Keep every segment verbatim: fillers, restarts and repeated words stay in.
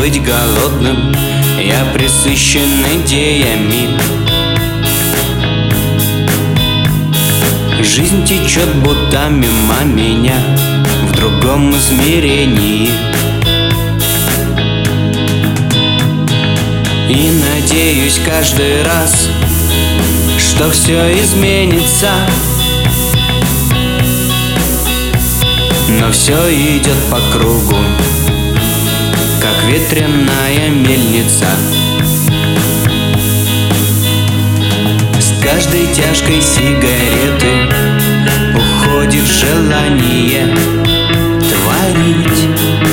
быть голодным, я пресыщен идеями. Жизнь течет будто мимо меня в другом измерении. И надеюсь каждый раз, что все изменится, но все идет по кругу, как ветряная мельница. С каждой тяжкой сигареты уходит желание творить.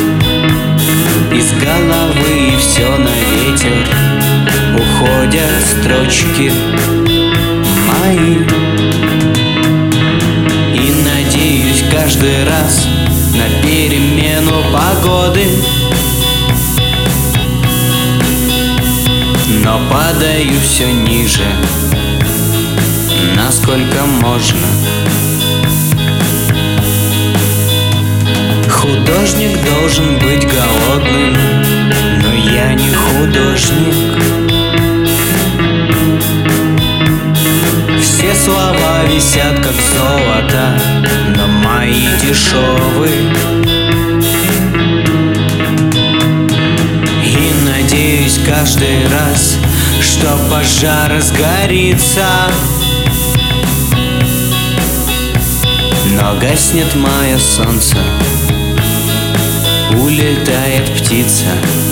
Из головы все на ветер уходят строчки мои. И надеюсь каждый раз на перемену погоды, но падаю все ниже, насколько можно. Художник должен быть голодным, но я не художник. Все слова висят как золото, но мои дешевы. И надеюсь каждый раз, что пожар разгорится, но гаснет мое солнце, улетает птица.